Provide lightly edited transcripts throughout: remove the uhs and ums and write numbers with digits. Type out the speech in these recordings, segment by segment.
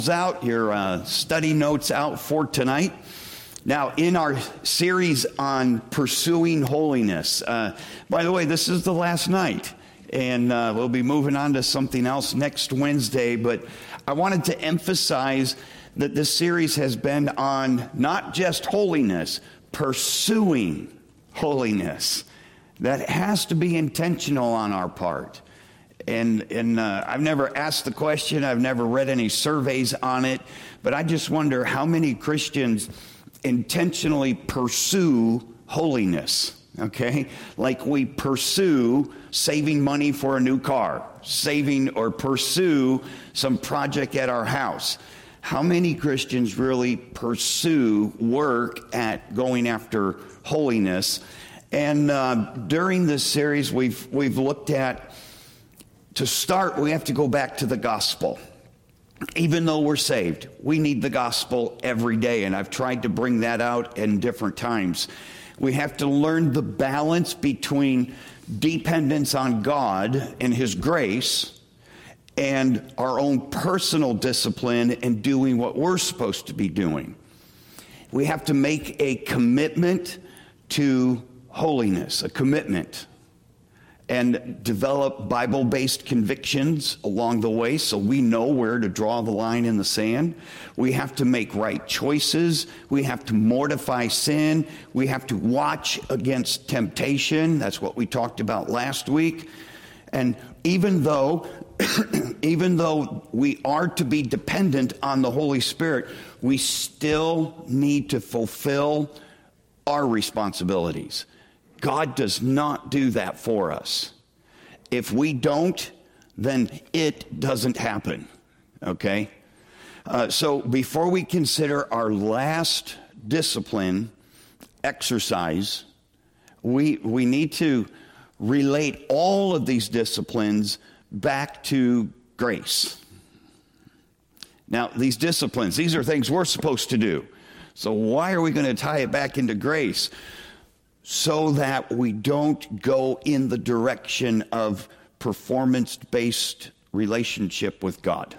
out, your study notes out for tonight. Now, in our series on pursuing holiness, by the way, this is the last night, and we'll be moving on to something else next Wednesday, but I wanted to emphasize that this series has been on not just holiness, pursuing holiness. That has to be intentional on our part. And I've never asked the question, I've never read any surveys on it, but I just wonder how many Christians intentionally pursue holiness, okay? Like we pursue saving money for a new car, saving or pursue some project at our house. How many Christians really pursue work at going after holiness? And during this series, we've looked at, to start, we have to go back to the gospel. Even though we're saved, we need the gospel every day, and I've tried to bring that out in different times. We have to learn the balance between dependence on God and His grace and our own personal discipline and doing what we're supposed to be doing. We have to make a commitment to holiness, a commitment, and develop Bible-based convictions along the way so we know where to draw the line in the sand. We have to make right choices. We have to mortify sin. We have to watch against temptation. That's what we talked about last week. And even though we are to be dependent on the Holy Spirit, we still need to fulfill our responsibilities. God does not do that for us. If we don't, then it doesn't happen, okay? So before we consider our last discipline, exercise, we need to relate all of these disciplines back to grace. Now, these disciplines, these are things we're supposed to do. So why are we going to tie it back into grace? So that we don't go in the direction of performance-based relationship with God.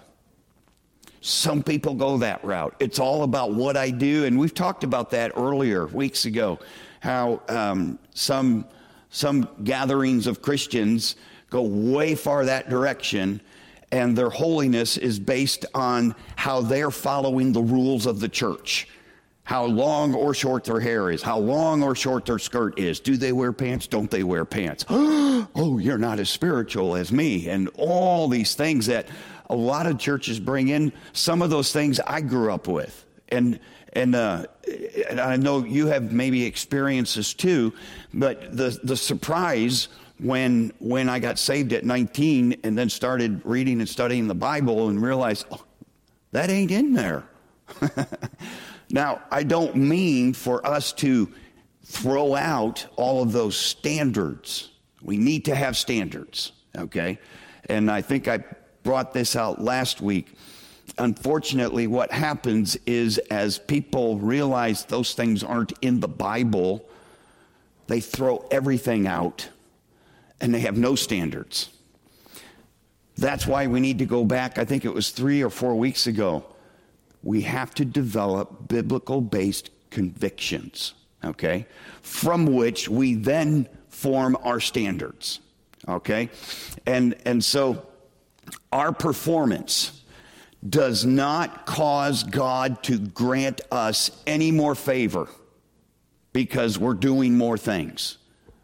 Some people go that route. It's all about what I do, and we've talked about that earlier, weeks ago, how some gatherings of Christians go way far that direction, and their holiness is based on how they're following the rules of the church. How long or short their hair is, how long or short their skirt is. Do they wear pants? Don't they wear pants? Oh, you're not as spiritual as me. And all these things that a lot of churches bring in, some of those things I grew up with. And I know you have maybe experienced this too, but the surprise when I got saved at 19 and then started reading and studying the Bible and realized, oh, that ain't in there. Now, I don't mean for us to throw out all of those standards. We need to have standards, okay? And I think I brought this out last week. Unfortunately, what happens is as people realize those things aren't in the Bible, they throw everything out and they have no standards. That's why we need to go back, I think it was 3 or 4 weeks ago. We have to develop biblical-based convictions, okay, from which we then form our standards, okay? And so our performance does not cause God to grant us any more favor because we're doing more things.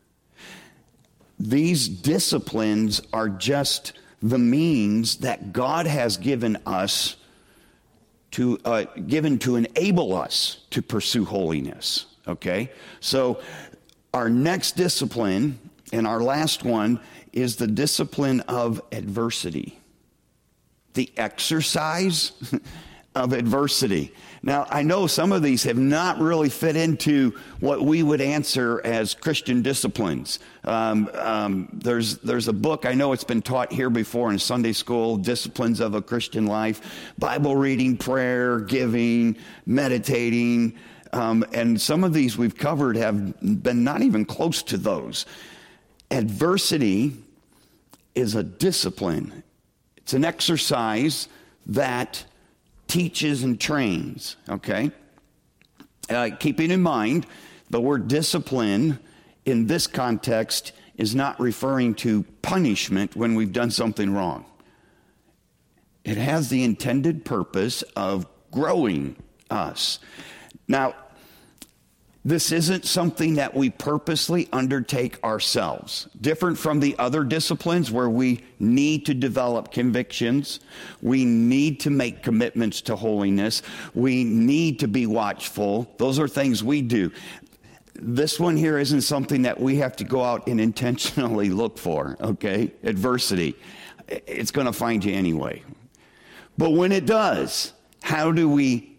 These disciplines are just the means that God has given us to enable us to pursue holiness, okay? So our next discipline and our last one is the discipline of adversity, the exercise of adversity. Now, I know some of these have not really fit into what we would answer as Christian disciplines. There's a book, I know it's been taught here before in Sunday school, Disciplines of a Christian Life, Bible reading, prayer, giving, meditating, and some of these we've covered have been not even close to those. Adversity is a discipline. It's an exercise that teaches and trains, okay? Keeping in mind, the word discipline in this context is not referring to punishment when we've done something wrong. It has the intended purpose of growing us. Now, this isn't something that we purposely undertake ourselves. Different from the other disciplines where we need to develop convictions. We need to make commitments to holiness. We need to be watchful. Those are things we do. This one here isn't something that we have to go out and intentionally look for, okay? Adversity. It's going to find you anyway. But when it does, how do we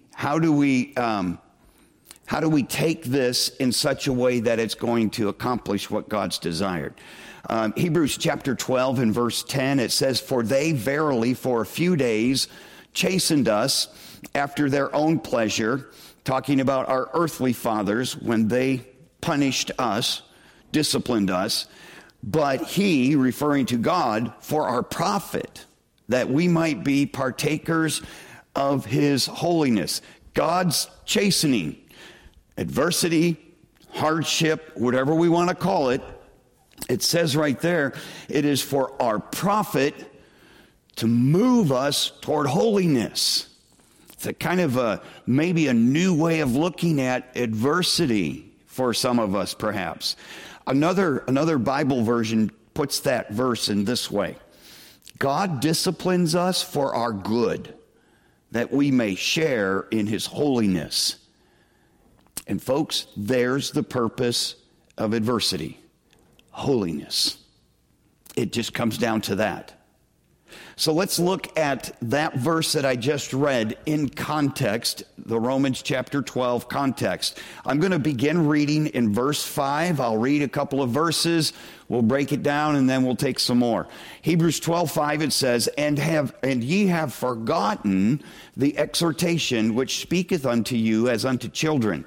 take this in such a way that it's going to accomplish what God's desired? Hebrews chapter 12 and verse 10, it says, "For they verily for a few days chastened us after their own pleasure," talking about our earthly fathers when they punished us, disciplined us, "but he," referring to God, "for our profit, that we might be partakers of his holiness." God's chastening, adversity, hardship, whatever we want to call it, it says right there, it is for our profit to move us toward holiness. It's a kind of maybe a new way of looking at adversity for some of us, perhaps. Another Bible version puts that verse in this way: God disciplines us for our good, that we may share in his holiness. And folks, there's the purpose of adversity: holiness. It just comes down to that. So let's look at that verse that I just read in context, the Romans chapter 12 context. I'm going to begin reading in verse 5. I'll read a couple of verses. We'll break it down and then we'll take some more. Hebrews 12:5, it says, And ye have forgotten the exhortation which speaketh unto you as unto children.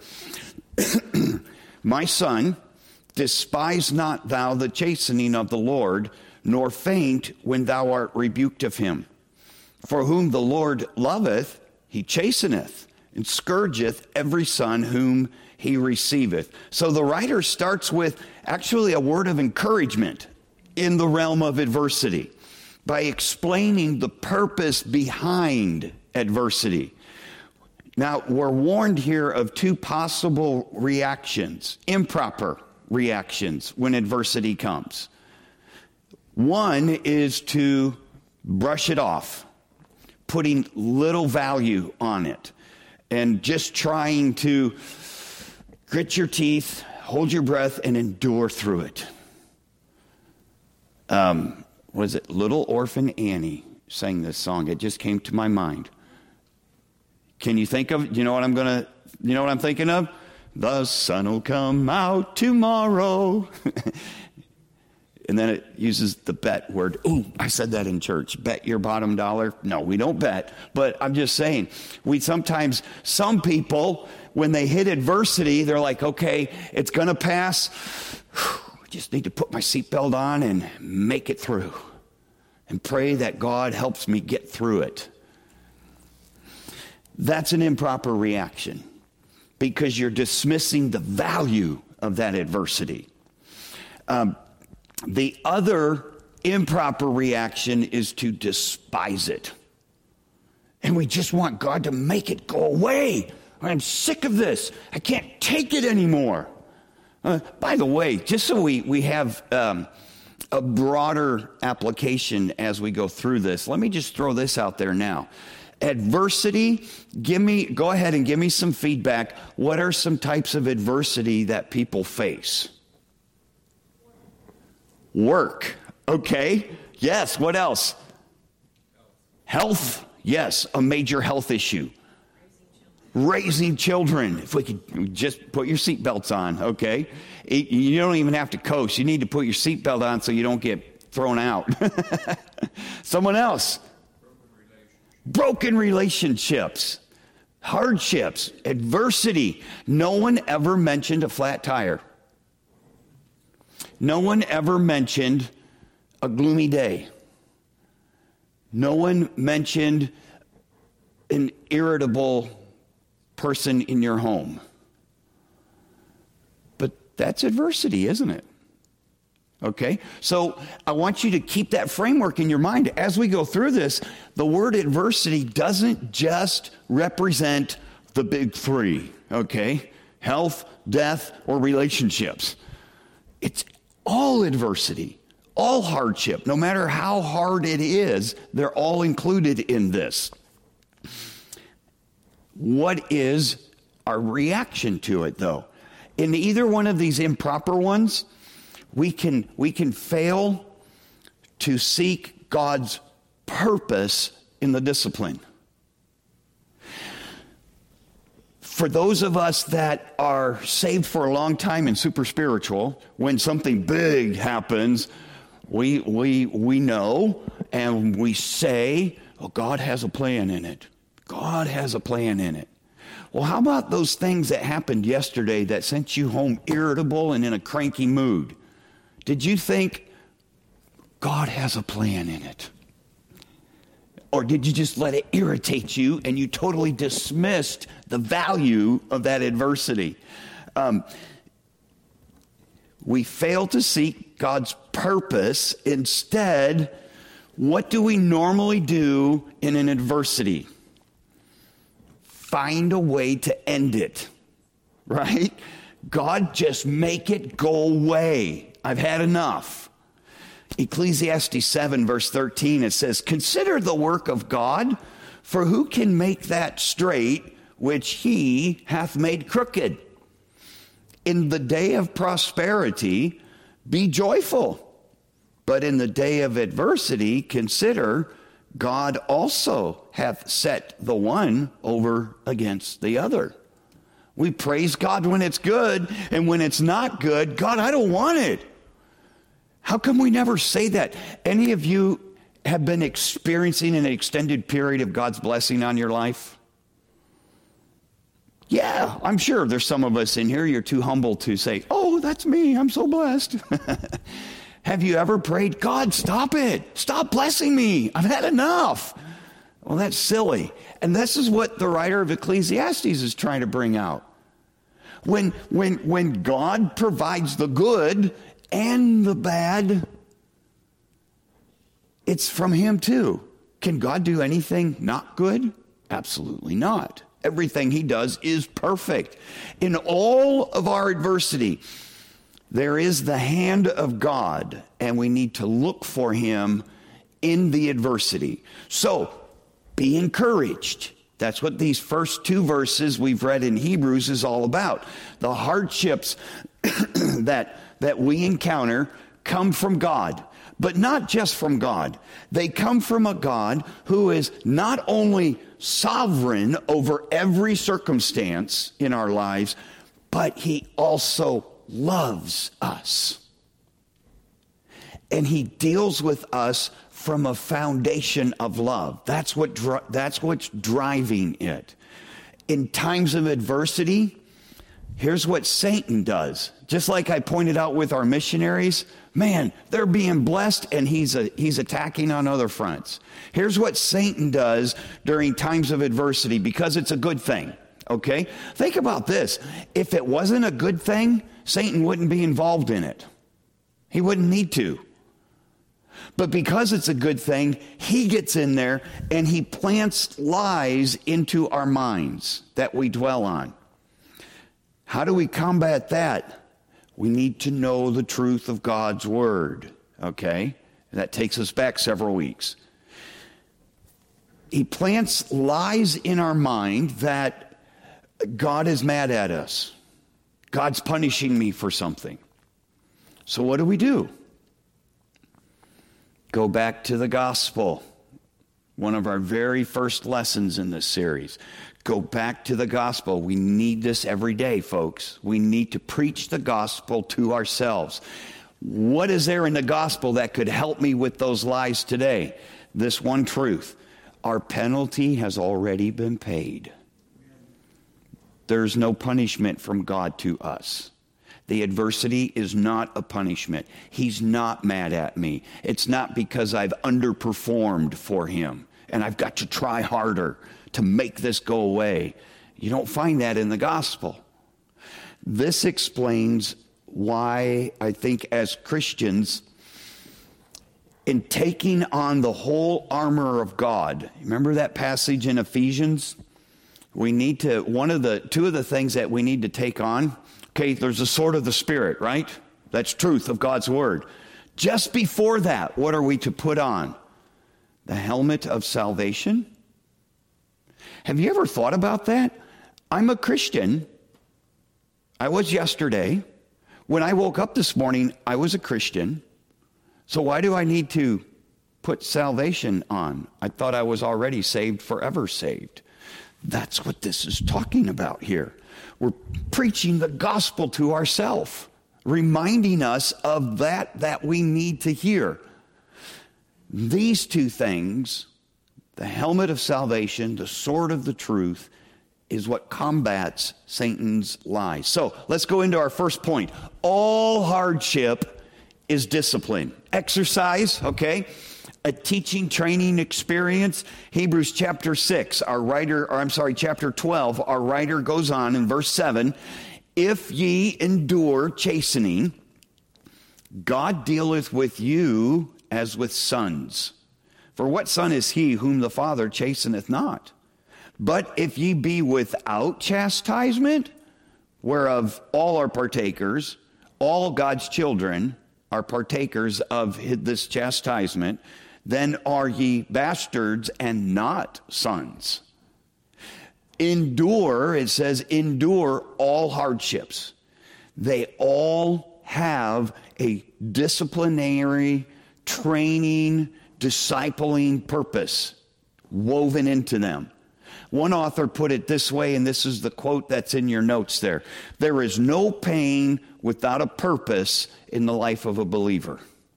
My son, despise not thou the chastening of the Lord, nor faint when thou art rebuked of him. For whom the Lord loveth, he chasteneth, and scourgeth every son whom he receiveth. So the writer starts with actually a word of encouragement in the realm of adversity by explaining the purpose behind adversity. Now, we're warned here of two possible reactions, improper reactions, when adversity comes. One is to brush it off, putting little value on it, and just trying to grit your teeth, hold your breath, and endure through it. Was it Little Orphan Annie sang this song? It just came to my mind. Can you think of, you know what I'm thinking of? The sun will come out tomorrow. And then it uses the bet word. Ooh, I said that in church. Bet your bottom dollar. No, we don't bet. But I'm just saying, some people, when they hit adversity, they're like, okay, it's going to pass. I just need to put my seatbelt on and make it through. And pray that God helps me get through it. That's an improper reaction, because you're dismissing the value of that adversity. The other improper reaction is to despise it. And we just want God to make it go away. I'm sick of this. I can't take it anymore. By the way, just so we have a broader application as we go through this, let me just throw this out there now. Adversity, go ahead and give me some feedback. What are some types of adversity that people face? Work. Okay. Yes. What else? Health. Yes. A major health issue. Raising children. If we could just put your seatbelts on. Okay. You don't even have to coast. You need to put your seatbelt on so you don't get thrown out. Someone else. Broken relationships. Hardships. Adversity. No one ever mentioned a flat tire. No one ever mentioned a gloomy day. No one mentioned an irritable person in your home. But that's adversity, isn't it? Okay, so I want you to keep that framework in your mind. As we go through this, the word adversity doesn't just represent the big three, okay? Health, death, or relationships. It's all adversity, all hardship. No matter how hard it is, they're all included in this. What is our reaction to it, though? In either one of these improper ones, we can fail to seek God's purpose in the discipline. For those of us that are saved for a long time and super spiritual, when something big happens, we know and we say, oh, God has a plan in it. God has a plan in it. Well, how about those things that happened yesterday that sent you home irritable and in a cranky mood? Did you think God has a plan in it? Or did you just let it irritate you and you totally dismissed the value of that adversity? We fail to seek God's purpose. Instead, what do we normally do in an adversity? Find a way to end it, right? God, just make it go away. I've had enough. Ecclesiastes 7 verse 13, it says, consider the work of God, for who can make that straight which he hath made crooked? In the day of prosperity, be joyful. But in the day of adversity, consider God also hath set the one over against the other. We praise God when it's good, and when it's not good, God, I don't want it. How come we never say that? Any of you have been experiencing an extended period of God's blessing on your life? Yeah, I'm sure there's some of us in here, you're too humble to say, oh, that's me, I'm so blessed. Have you ever prayed, God, stop it. Stop blessing me. I've had enough. Well, that's silly. And this is what the writer of Ecclesiastes is trying to bring out. When God provides the good and the bad, it's from him too. Can God do anything not good? Absolutely not. Everything he does is perfect. In all of our adversity, there is the hand of God, and we need to look for him in the adversity. So, be encouraged. That's what these first two verses we've read in Hebrews is all about. The hardships that we encounter come from God, but not just from God. They come from a God who is not only sovereign over every circumstance in our lives, but he also loves us. And he deals with us from a foundation of love. That's what's driving it. In times of adversity, here's what Satan does. Just like I pointed out with our missionaries, man, they're being blessed and he's attacking on other fronts. Here's what Satan does during times of adversity, because it's a good thing, okay? Think about this. If it wasn't a good thing, Satan wouldn't be involved in it. He wouldn't need to. But because it's a good thing, he gets in there and he plants lies into our minds that we dwell on. How do we combat that? We need to know the truth of God's word, okay? And that takes us back several weeks. He plants lies in our mind that God is mad at us. God's punishing me for something. So what do? Go back to the gospel. One of our very first lessons in this series. Go back to the gospel. We need this every day, folks. We need to preach the gospel to ourselves. What is there in the gospel that could help me with those lies today? This one truth. Our penalty has already been paid. There's no punishment from God to us. The adversity is not a punishment. He's not mad at me. It's not because I've underperformed for him and I've got to try harder to make this go away. You don't find that in the gospel. This explains why I think as Christians, in taking on the whole armor of God, remember that passage in Ephesians? We need to, two of the things that we need to take on, okay, there's the sword of the Spirit, right? That's truth of God's word. Just before that, what are we to put on? The helmet of salvation. Have you ever thought about that? I'm a Christian. I was yesterday. When I woke up this morning, I was a Christian. So why do I need to put salvation on? I thought I was already saved, forever saved. That's what this is talking about here. We're preaching the gospel to ourselves, reminding us of that we need to hear. These two things, the helmet of salvation, the sword of the truth, is what combats Satan's lies. So let's go into our first point. All hardship is discipline. Exercise, okay? A teaching, training experience. Hebrews chapter 6, chapter 12, our writer goes on in verse 7. If ye endure chastening, God dealeth with you as with sons. For what son is he whom the Father chasteneth not? But if ye be without chastisement, whereof all are partakers, all God's children are partakers of this chastisement, then are ye bastards and not sons. Endure, it says, endure all hardships. They all have a disciplinary, training, discipling purpose woven into them. One author put it this way, and this is the quote that's in your notes there. There is no pain without a purpose in the life of a believer.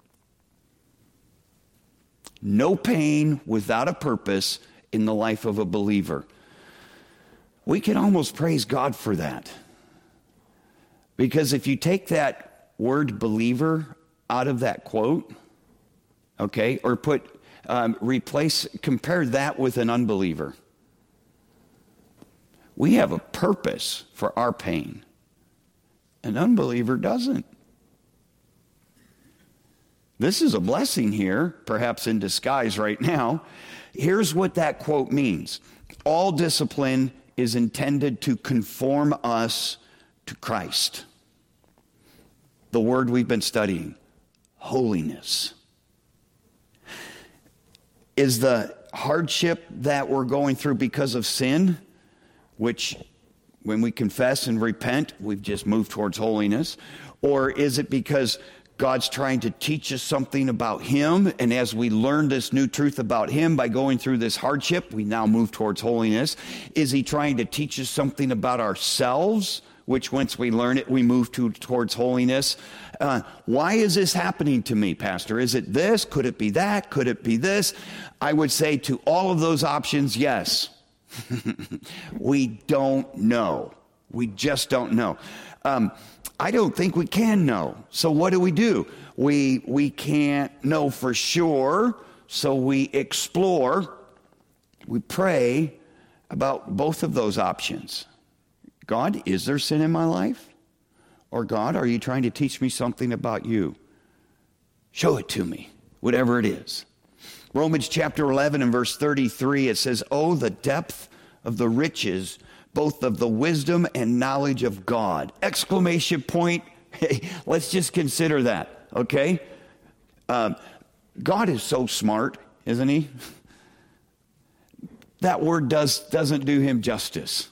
No pain without a purpose in the life of a believer. We can almost praise God for that. Because if you take that word believer out of that quote, okay, or compare that with an unbeliever. We have a purpose for our pain. An unbeliever doesn't. This is a blessing here, perhaps in disguise right now. Here's what that quote means. All discipline is intended to conform us to Christ. The word we've been studying, holiness. Is the hardship that we're going through because of sin, which when we confess and repent, we've just moved towards holiness? Or is it because God's trying to teach us something about Him, and as we learn this new truth about Him by going through this hardship, we now move towards holiness? Is He trying to teach us something about ourselves, which once we learn it, we move towards holiness? Why is this happening to me, Pastor? Is it this? Could it be that? Could it be this? I would say to all of those options, yes. We don't know. We just don't know. I don't think we can know. So what do? We can't know for sure, so we explore. We pray about both of those options. God, is there sin in my life? Or God, are you trying to teach me something about you? Show it to me, whatever it is. Romans chapter 11 and verse 33, it says, "Oh, the depth of the riches, both of the wisdom and knowledge of God." Exclamation point. Hey, let's just consider that, okay? God is so smart, isn't He? That word doesn't do Him justice.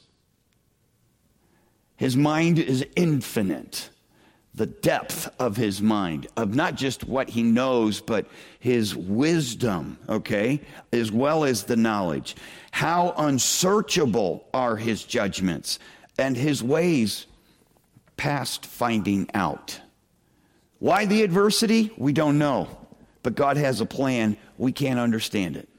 His mind is infinite. The depth of His mind, of not just what He knows, but His wisdom, okay, as well as the knowledge. How unsearchable are His judgments, and His ways past finding out. Why the adversity? We don't know. But God has a plan. We can't understand it.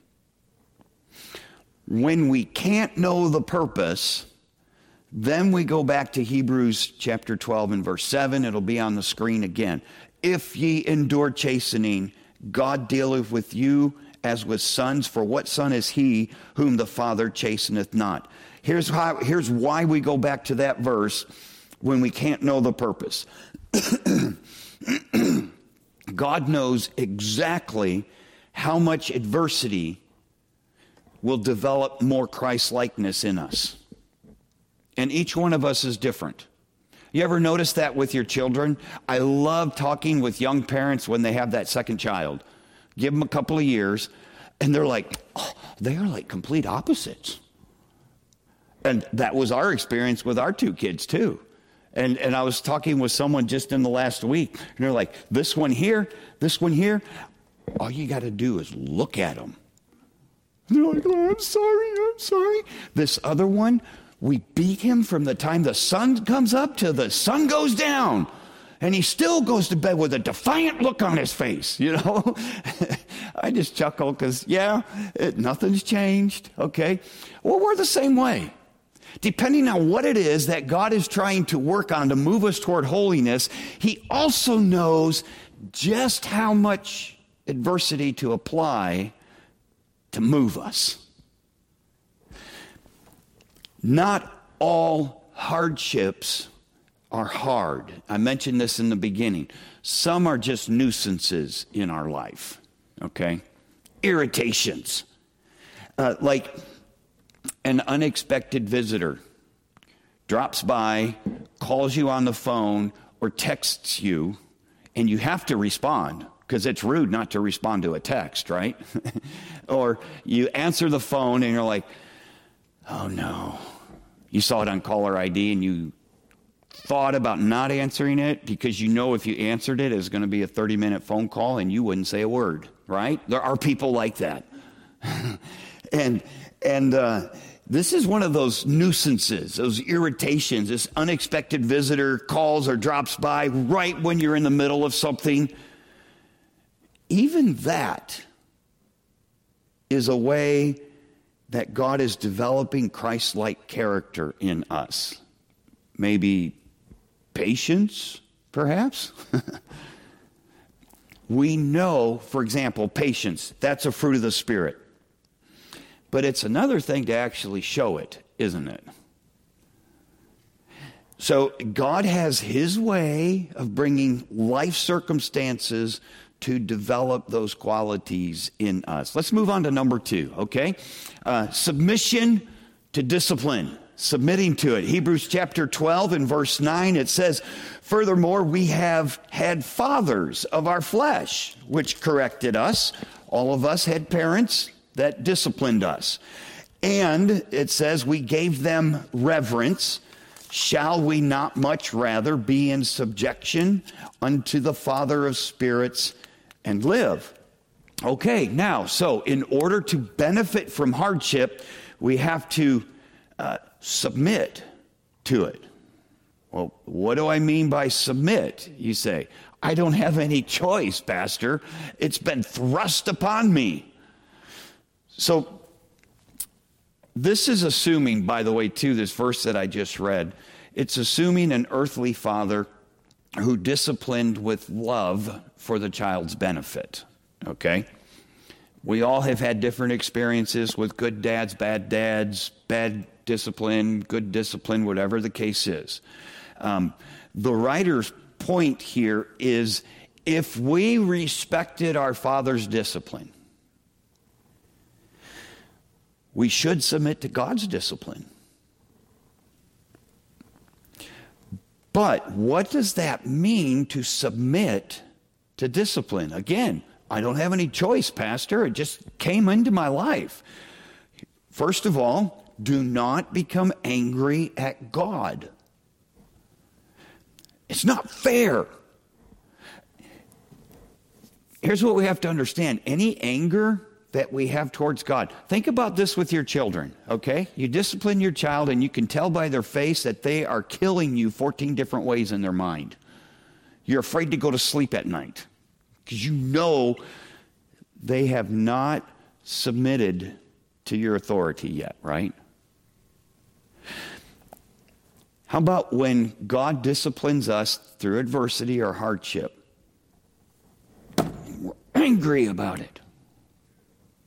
When we can't know the purpose, then we go back to Hebrews chapter 12 and verse 7. It'll be on the screen again. If ye endure chastening, God dealeth with you as with sons, for what son is he whom the Father chasteneth not? Here's why we go back to that verse when we can't know the purpose. God knows exactly how much adversity will develop more Christ-likeness in us. And each one of us is different. You ever notice that with your children? I love talking with young parents when they have that second child. Give them a couple of years, and they're like, oh, they are like complete opposites. And that was our experience with our two kids, too. And I was talking with someone just in the last week, and they're like, this one here, all you got to do is look at them. And they're like, oh, I'm sorry. This other one, we beat him from the time the sun comes up till the sun goes down. And he still goes to bed with a defiant look on his face, you know. I just chuckle because, nothing's changed, okay? Well, we're the same way. Depending on what it is that God is trying to work on to move us toward holiness, he also knows just how much adversity to apply to move us. Not all hardships are hard. I mentioned this in the beginning. Some are just nuisances in our life, okay? Irritations. Like an unexpected visitor drops by, calls you on the phone, or texts you, and you have to respond because it's rude not to respond to a text, right? Or you answer the phone and you're like, oh no. You saw it on caller ID and you thought about not answering it because you know if you answered it, it's going to be a 30-minute phone call and you wouldn't say a word, right? There are people like that. And this is one of those nuisances, those irritations, this unexpected visitor calls or drops by right when you're in the middle of something. Even that is a way that God is developing Christ-like character in us. Maybe patience, perhaps? We know, for example, patience, that's a fruit of the Spirit. But it's another thing to actually show it, isn't it? So God has his way of bringing life circumstances to develop those qualities in us. Let's move on to number 2, okay? Submission to discipline, submitting to it. Hebrews chapter 12 and verse 9, it says, furthermore, we have had fathers of our flesh, which corrected us. All of us had parents that disciplined us. And it says we gave them reverence. Shall we not much rather be in subjection unto the Father of spirits and live? Okay, now, so in order to benefit from hardship, we have to submit to it. Well, what do I mean by submit? You say, I don't have any choice, Pastor. It's been thrust upon me. So this is assuming, by the way, too, this verse that I just read, it's assuming an earthly father who disciplined with love for the child's benefit, okay? We all have had different experiences with good dads, bad discipline, good discipline, whatever the case is. The writer's point here is if we respected our father's discipline, we should submit to God's discipline. But what does that mean to submit to discipline? Again, I don't have any choice, Pastor. It just came into my life. First of all, do not become angry at God. It's not fair. Here's what we have to understand. Any anger that we have towards God. Think about this with your children, okay? You discipline your child and you can tell by their face that they are killing you 14 different ways in their mind. You're afraid to go to sleep at night because you know they have not submitted to your authority yet, right? How about when God disciplines us through adversity or hardship? We're angry about it.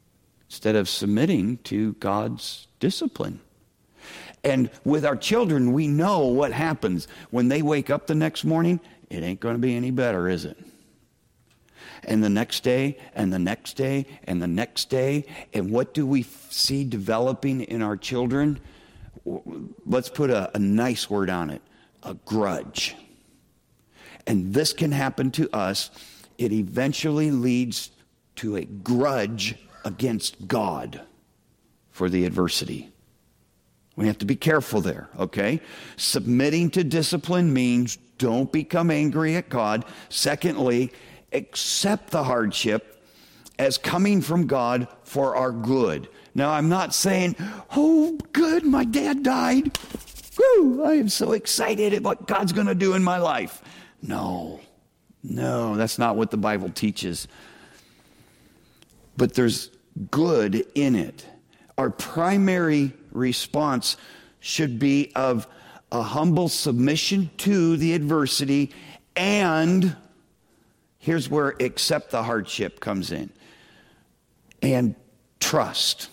instead of submitting to God's discipline. And with our children, we know what happens. When they wake up the next morning, it ain't going to be any better, is it? And the next day, and the next day, and the next day. And what do we see developing in our children? Let's put a nice word on it. A grudge. And this can happen to us. It eventually leads to a grudge against God for the adversity. We have to be careful there, okay? Submitting to discipline means don't become angry at God. Secondly, accept the hardship as coming from God for our good. Now, I'm not saying, oh, good, my dad died. Woo, I am so excited at what God's going to do in my life. No, that's not what the Bible teaches. But there's good in it. Our primary response should be of a humble submission to the adversity, and here's where accept the hardship comes in, and trust.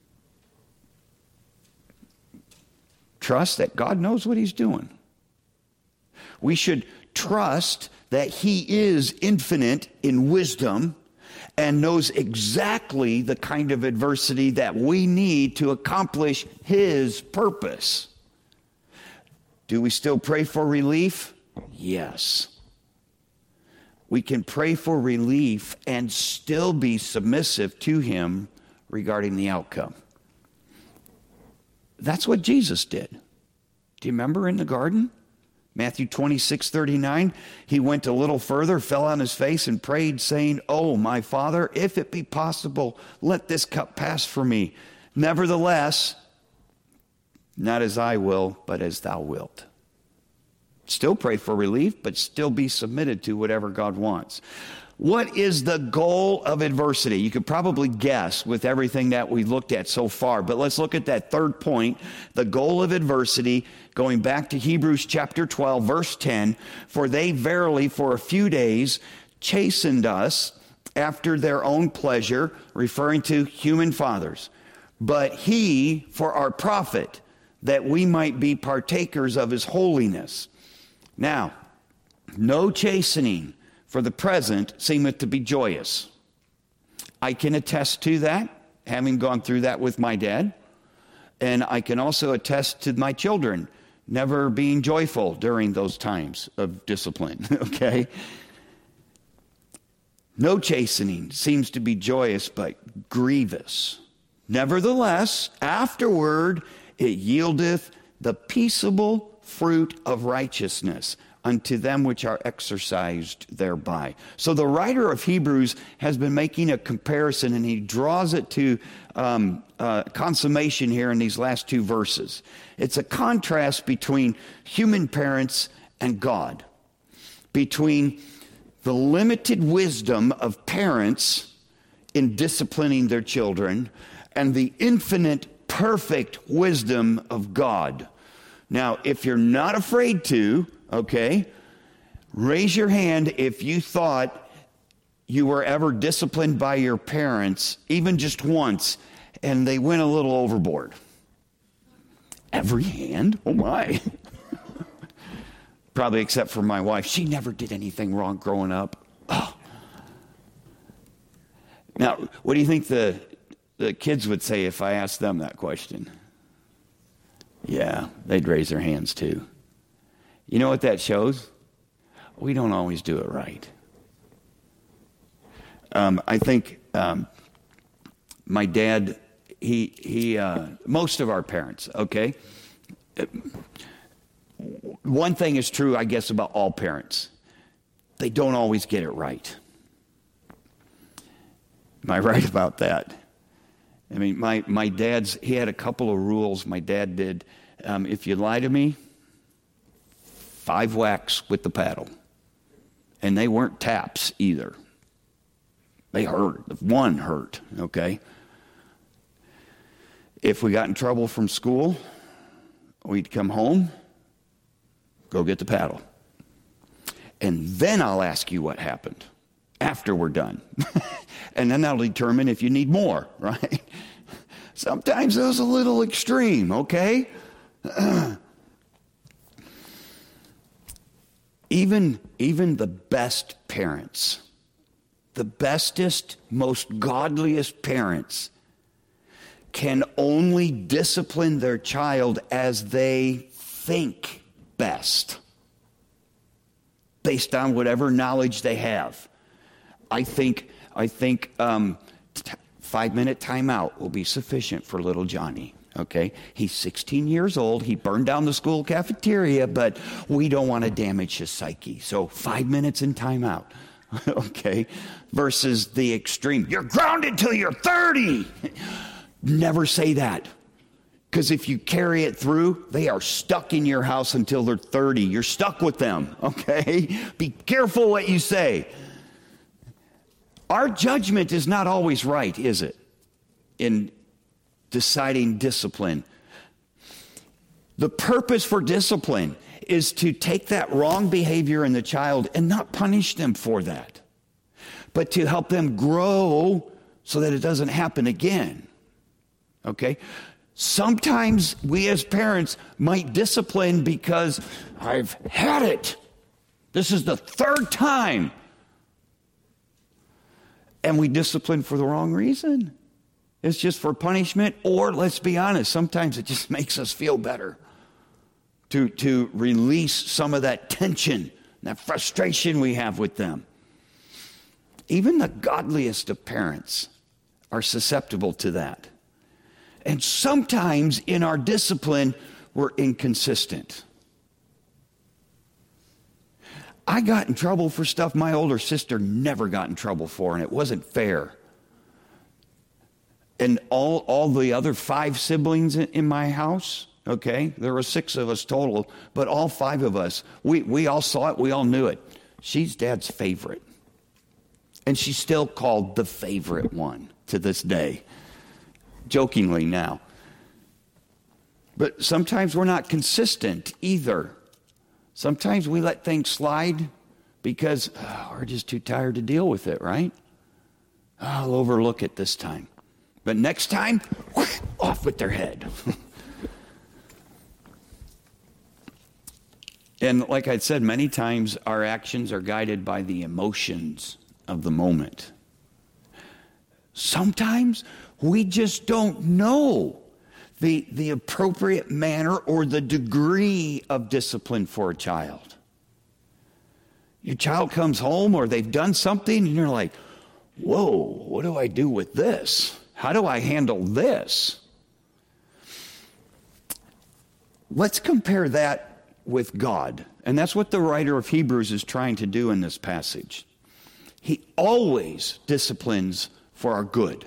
Trust that God knows what he's doing. We should trust that he is infinite in wisdom and knows exactly the kind of adversity that we need to accomplish his purpose. Do we still pray for relief? Yes. We can pray for relief and still be submissive to him regarding the outcome. That's what Jesus did. Do you remember in the garden? Matthew 26:39, he went a little further, fell on his face and prayed, saying, "Oh, my Father, if it be possible, let this cup pass from me. Nevertheless, not as I will, but as thou wilt." Still pray for relief, but still be submitted to whatever God wants. What is the goal of adversity? You could probably guess with everything that we looked at so far, but let's look at that third point. The goal of adversity, going back to Hebrews chapter 12, verse 10, "For they verily for a few days chastened us after their own pleasure," referring to human fathers, "but he for our profit, that we might be partakers of his holiness. Now, no chastening for the present seemeth to be joyous." I can attest to that, having gone through that with my dad. And I can also attest to my children never being joyful during those times of discipline, okay? No chastening seems to be joyous, but grievous. Nevertheless, afterward it yieldeth the peaceable fruit of righteousness unto them which are exercised thereby. So the writer of Hebrews has been making a comparison, and he draws it to consummation here in these last two verses. It's a contrast between human parents and God, between the limited wisdom of parents in disciplining their children and the infinite, perfect wisdom of God. Now, if you're not afraid to, okay, raise your hand if you thought you were ever disciplined by your parents, even just once, and they went a little overboard. Every hand? Oh my. Probably except for my wife. She never did anything wrong growing up. Oh. Now, what do you think the kids would say if I asked them that question? Yeah, they'd raise their hands too. You know what that shows? We don't always do it right. I think my dad, he most of our parents, okay? One thing is true, I guess, about all parents. They don't always get it right. Am I right about that? I mean, my dad's, he had a couple of rules my dad did. If you lie to me, 5 whacks with the paddle. And they weren't taps either. They hurt. One hurt, okay? If we got in trouble from school, we'd come home, go get the paddle. And then I'll ask you what happened. after we're done. And then that'll determine if you need more, right? Sometimes those a little extreme, okay? Even the best parents, the bestest, most godliest parents can only discipline their child as they think best, based on whatever knowledge they have. I think 5-minute timeout will be sufficient for little Johnny. Okay, he's 16 years old. He burned down the school cafeteria, but we don't want to damage his psyche. So 5 minutes in timeout. Okay, versus the extreme. You're grounded till you're 30. Never say that. Because if you carry it through, they are stuck in your house until they're 30. You're stuck with them. Okay, be careful what you say. Our judgment is not always right, is it? In deciding discipline. The purpose for discipline is to take that wrong behavior in the child and not punish them for that, but to help them grow so that it doesn't happen again. Okay? Sometimes we as parents might discipline because I've had it. This is the third time. And we discipline for the wrong reason. It's just for punishment, or let's be honest, sometimes it just makes us feel better to release some of that tension, that frustration we have with them. Even the godliest of parents are susceptible to that. And sometimes in our discipline, we're inconsistent. I got in trouble for stuff my older sister never got in trouble for, and it wasn't fair. And all the other 5 siblings in my house, okay, there were 6 of us total, but all 5 of us, we all saw it, we all knew it. She's Dad's favorite. And she's still called the favorite one to this day. Jokingly now. But sometimes we're not consistent either. Sometimes we let things slide because we're just too tired to deal with it, right? I'll overlook it this time. But next time, off with their head. And like I said, many times our actions are guided by the emotions of the moment. Sometimes we just don't know the appropriate manner or the degree of discipline for a child. Your child comes home or they've done something and you're like, whoa, what do I do with this? How do I handle this? Let's compare that with God. And that's what the writer of Hebrews is trying to do in this passage. He always disciplines for our good.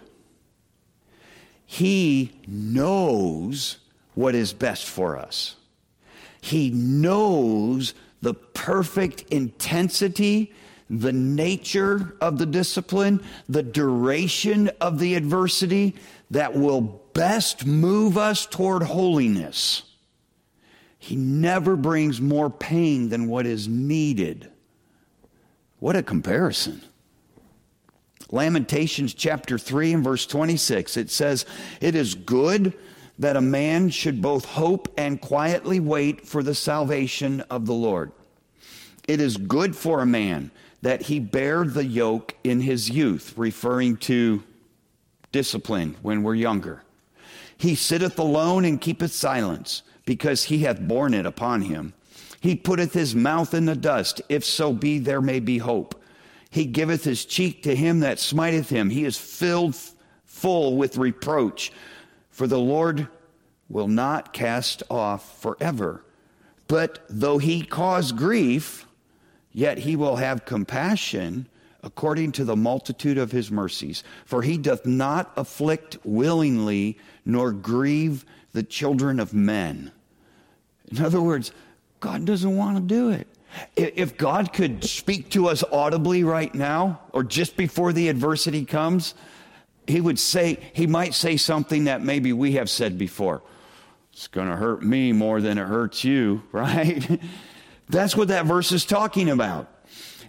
He knows what is best for us. He knows the perfect intensity, the nature of the discipline, the duration of the adversity that will best move us toward holiness. He never brings more pain than what is needed. What a comparison. Lamentations chapter 3 and verse 26, it says, "It is good that a man should both hope and quietly wait for the salvation of the Lord. It is good for a man that he bear the yoke in his youth," referring to discipline when we're younger. "He sitteth alone and keepeth silence, because he hath borne it upon him. He putteth his mouth in the dust, if so be there may be hope. He giveth his cheek to him that smiteth him. He is filled full with reproach. For the Lord will not cast off forever. But though he cause grief, yet he will have compassion according to the multitude of his mercies. For he doth not afflict willingly, nor grieve the children of men." In other words, God doesn't want to do it. If God could speak to us audibly right now, or just before the adversity comes, he might say something that maybe we have said before. It's going to hurt me more than it hurts you, right? That's what that verse is talking about.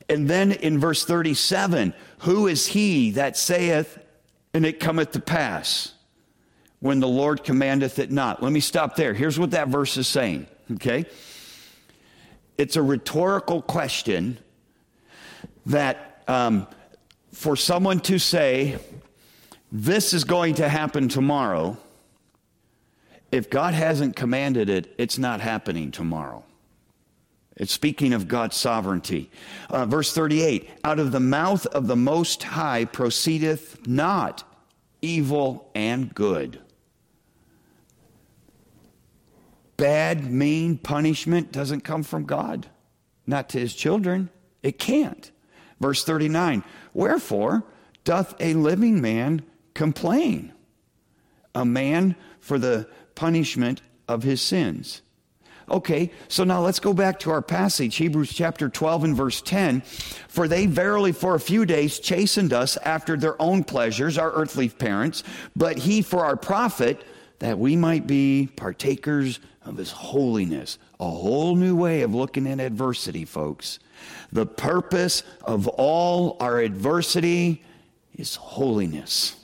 And then in verse 37, who is he that saith, and it cometh to pass, when the Lord commandeth it not? Let me stop there. Here's what that verse is saying, okay? It's a rhetorical question that for someone to say, this is going to happen tomorrow, if God hasn't commanded it, it's not happening tomorrow. It's speaking of God's sovereignty. Verse 38, out of the mouth of the Most High proceedeth not evil and good. Bad, mean punishment doesn't come from God, not to his children. It can't. Verse 39, wherefore doth a living man complain? A man for the punishment of his sins. Okay, so now let's go back to our passage, Hebrews chapter 12 and verse 10. For they verily for a few days chastened us after their own pleasures, our earthly parents, but he for our profit, that we might be partakers of his holiness. A whole new way of looking at adversity, folks. The purpose of all our adversity is holiness.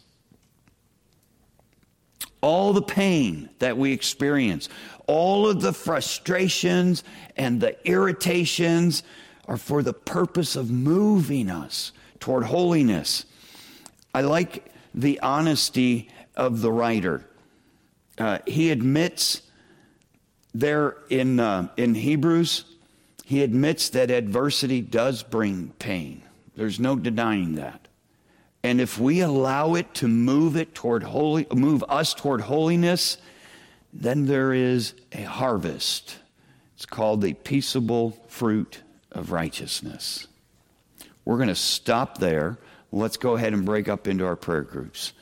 All the pain that we experience, all of the frustrations and the irritations are for the purpose of moving us toward holiness. I like the honesty of the writer. He admits there in Hebrews, he admits that adversity does bring pain. There's no denying that. And if we allow it to move us toward holiness, then there is a harvest. It's called the peaceable fruit of righteousness. We're going to stop there. Let's go ahead and break up into our prayer groups.